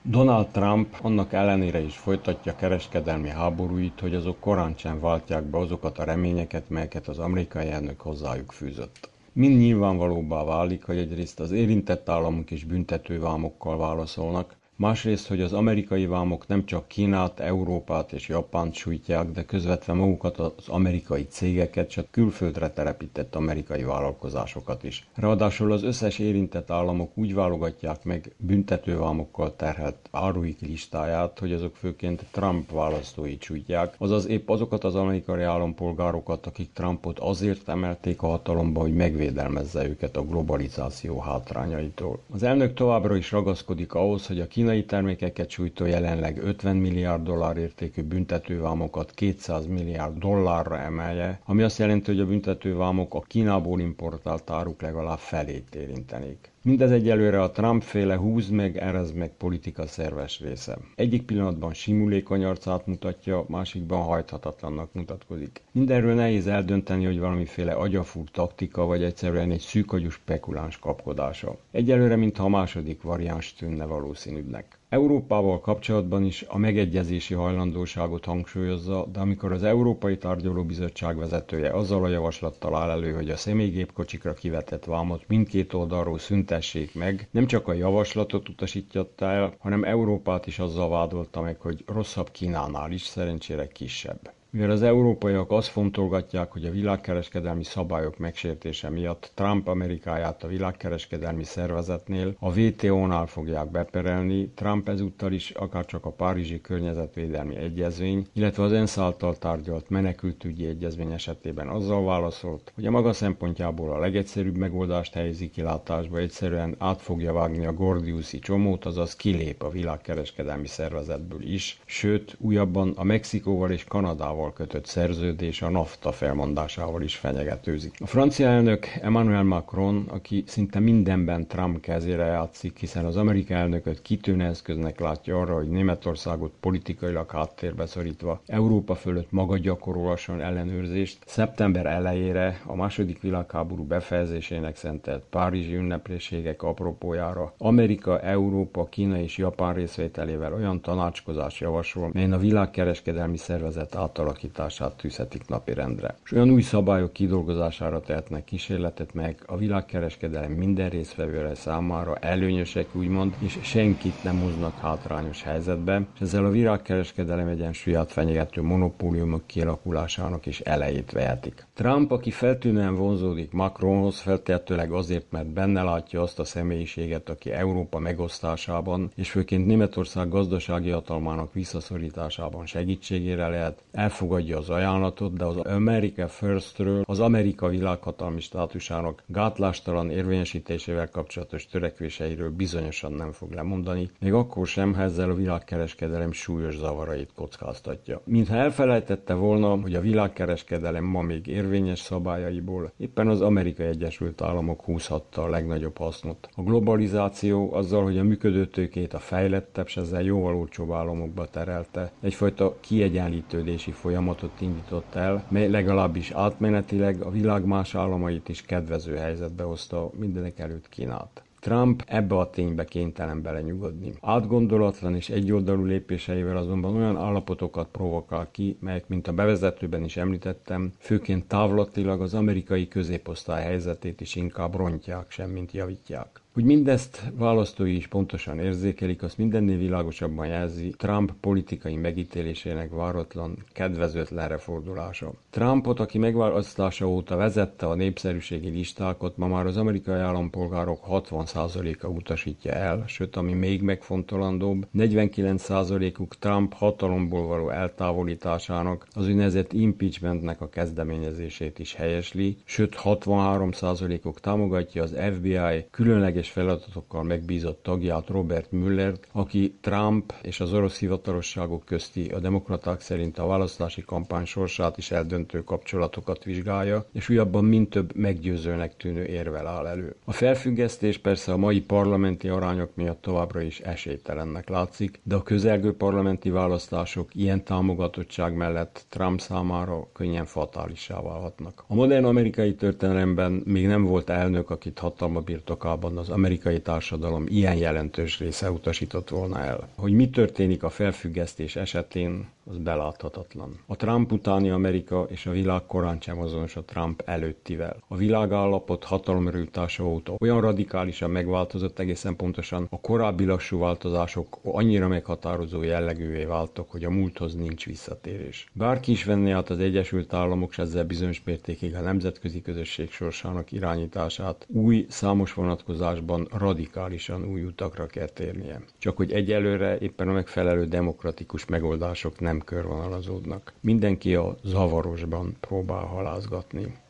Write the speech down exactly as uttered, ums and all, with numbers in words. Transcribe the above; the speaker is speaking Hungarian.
Donald Trump annak ellenére is folytatja kereskedelmi háborúit, hogy azok korán sem váltják be azokat a reményeket, melyeket az amerikai elnök hozzájuk fűzött. Mind nyilvánvalóbbá válik, hogy egyrészt az érintett államok is büntetővámokkal válaszolnak, másrészt, hogy az amerikai vámok nem csak Kínát, Európát és Japánt sújtják, de közvetve magukat az amerikai cégeket, csak külföldre telepített amerikai vállalkozásokat is. Ráadásul az összes érintett államok úgy válogatják meg büntetővámokkal terhelt áruik listáját, hogy azok főként Trump választóit sújtják, azaz épp azokat az amerikai állampolgárokat, akik Trumpot azért emelték a hatalomba, hogy megvédelmezze őket a globalizáció hátrányaitól. Az elnök továbbra is ragaszkodik ahhoz, hogy a kínai termékeket sújtó jelenleg ötven milliárd dollár értékű büntetővámokat kétszáz milliárd dollárra emelje, ami azt jelenti, hogy a büntetővámok a Kínából importált áruk legalább felét érintenék. Mindez egyelőre a Trump-féle húzd meg, erezd meg politika szerves része. Egyik pillanatban simulékony arcát mutatja, másikban hajthatatlannak mutatkozik. Mindenről nehéz eldönteni, hogy valamiféle agyafúr taktika, vagy egyszerűen egy szűkagyú spekuláns kapkodása. Egyelőre mintha a második variáns tűnne valószínűbbnek. Európával kapcsolatban is a megegyezési hajlandóságot hangsúlyozza, de amikor az Európai Tárgyalóbizottság vezetője azzal a javaslattal áll elő, hogy a személygépkocsikra kivetett vámot mindkét oldalról szüntessék meg, nem csak a javaslatot utasította el, hanem Európát is azzal vádolta meg, hogy rosszabb Kínánál is, szerencsére kisebb. Mivel az európaiak azt fontolgatják, hogy a világkereskedelmi szabályok megsértése miatt Trump Amerikáját a világkereskedelmi szervezetnél, a vé té ó-nál fogják beperelni, Trump ezúttal is akárcsak a Párizsi Környezetvédelmi Egyezmény, illetve az ENSZ által tárgyalt menekültügyi egyezmény esetében azzal válaszolt, hogy a maga szempontjából a legegyszerűbb megoldást helyezi kilátásba, egyszerűen át fogja vágni a gordiuszi csomót, azaz kilép a világkereskedelmi szervezetből is, sőt, újabban a Mexikóval és Kanadával kötött szerződés a NAFTA felmondásával is fenyegetőzik. A francia elnök Emmanuel Macron, aki szinte mindenben Trump kezére játszik, hiszen az amerikai elnököt kitűnő eszköznek látja arra, hogy Németországot politikailag háttérbe szorítva Európa fölött maga gyakorolhasson ellenőrzést, szeptember elejére a második világháború befejezésének szentelt párizsi ünnepségek apropójára Amerika, Európa, Kína és Japán részvételével olyan tanácskozást javasol, melyen a világkereskedelmi szervezet által alakítását tűzhetik napirendre. És olyan új szabályok kidolgozására tehetnek kísérletet meg a világkereskedelem minden résztvevőre számára előnyösek úgymond, és senkit nem hoznak hátrányos helyzetbe, és ezzel a világkereskedelem egyensúlyát fenyegető monopóliumok kialakulásának is elejét vehetik. Trump, aki feltűnően vonzódik Macronhoz, feltehetőleg azért, mert benne látja azt a személyiséget, aki Európa megosztásában, és főként Németország gazdasági hatalmának visszaszorításában segítségére lehet, elfogadja az ajánlatot, de az America Firstről, az Amerika világhatalmi státusának gátlástalan érvényesítésével kapcsolatos törekvéseiről bizonyosan nem fog lemondani, még akkor sem, ha ezzel a világkereskedelem súlyos zavarait kockáztatja. Mintha elfelejtette volna, hogy a világkereskedelem ma még érvényes szabályaiból éppen az Amerikai Egyesült Államok húzhatta a legnagyobb hasznot. A globalizáció azzal, hogy a működőtőkét a fejlettebb, s ezzel jóval olcsóbb államokba terelte, egyfajta kiegyenlítődési folyamatot indított el, mely legalábbis átmenetileg a világ más államait is kedvező helyzetbe hozta, mindenek előtt Kínát. Trump ebbe a ténybe kénytelen belenyugodni. Átgondolatlan és egyoldalú lépéseivel azonban olyan állapotokat provokál ki, melyek, mint a bevezetőben is említettem, főként távlatilag az amerikai középosztály helyzetét is inkább rontják, semmint javítják. Hogy mindezt választói is pontosan érzékelik, azt mindennél világosabban jelzi Trump politikai megítélésének váratlan, kedvezőtlenre fordulása. Trumpot, aki megválasztása óta vezette a népszerűségi listákat, ma már az amerikai állampolgárok hatvan százaléka utasítja el, sőt, ami még megfontolandóbb, negyvenkilenc százalékuk Trump hatalomból való eltávolításának, az úgynevezett impeachmentnek a kezdeményezését is helyesli, sőt, hatvanhárom százalékuk támogatja az ef bé i különleges feladatokkal megbízott tagját, Robert Muellert, aki Trump és az orosz hivatalosságok közti a demokraták szerint a választási kampány sorsát is eldöntő kapcsolatokat vizsgálja, és újabban mind több meggyőzőnek tűnő érvel áll elő. A felfüggesztés persze a mai parlamenti arányok miatt továbbra is esélytelennek látszik, de a közelgő parlamenti választások ilyen támogatottság mellett Trump számára könnyen fatálissá válhatnak. A modern amerikai történelemben még nem volt elnök, akit hatalma birtokában az amerikai társadalom ilyen jelentős része utasított volna el. Hogy mi történik a felfüggesztés esetén, az beláthatatlan. A Trump utáni Amerika és a világ korán sem azonos a Trump előttivel. A világállapot hatalomrőtása óta olyan radikálisan megváltozott, egészen pontosan a korábbi lassú változások annyira meghatározó jellegűvé váltak, hogy a múlthoz nincs visszatérés. Bárki is venné át az Egyesült Államok, és ezzel bizonyos mértékig a nemzetközi közösség sorsának irányítását, új, számos vonatkozásban radikálisan új utakra kell térnie. Csak hogy egyelőre éppen a megfelelő demokratikus megoldások nem körvonalazódnak. Mindenki a zavarosban próbál halázgatni.